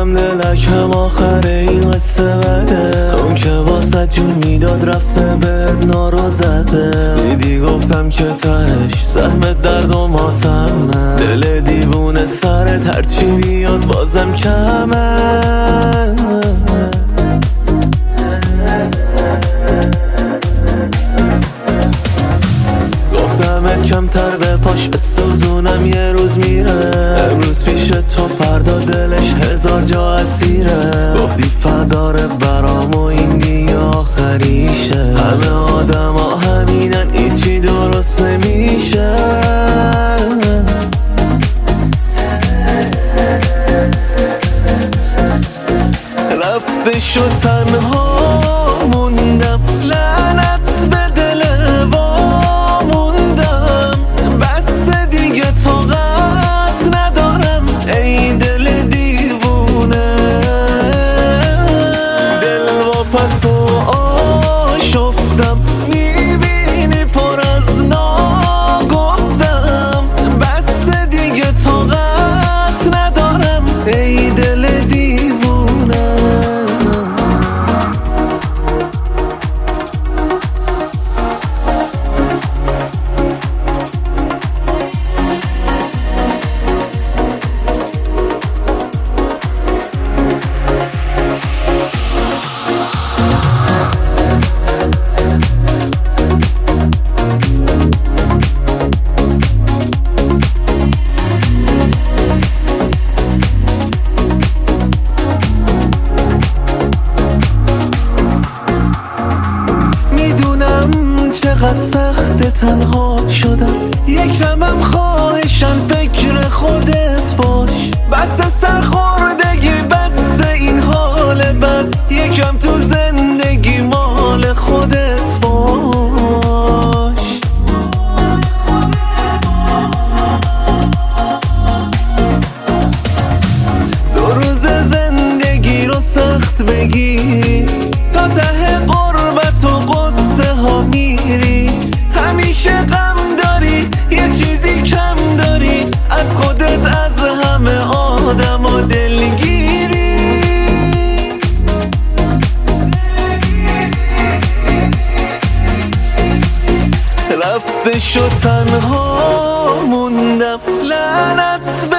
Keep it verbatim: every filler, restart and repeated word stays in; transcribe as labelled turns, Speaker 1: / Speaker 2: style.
Speaker 1: گفتم دلکم آخر این قصه بده، اون که واسه جون میداد رفته بهت نارو زده. دیدی گفتم که تهش سهمت درد و ماتمه، دل دیوونه سرت هرچی بیاد بازم کمه. گفتمت کمتر به پاش بسوزونم یه روز میره، امروز پیش تو فردا دلش هزار جا اسیره. گفتی فداره برام و این دیگه آخریشه، همه آدم ها همینن ایچی درست نمیشه. رفته شد تنها موندم، لعنت به دل وا موندم. بس دیگه طاقت ندارم ای دل دیوونه، دل با پس و آشفتم میبینی پر از ناگفتم. بس دیگه طاقت ندارم ای دل دیوونه. چقدر سخت تنها شدم، یکمم خواهشم فکر خودت باش. بس سرخوردگی بس این حال بد، یکم تو زندگی مال خودت باش. دو روز زندگی رو سخت بگیری، تا ته قربت و قصه ها میری. همیشه غم داری یه چیزی کم داری، از خودت از همه آدم ها دلگیری. رفته شد تنها موندم، لعنت به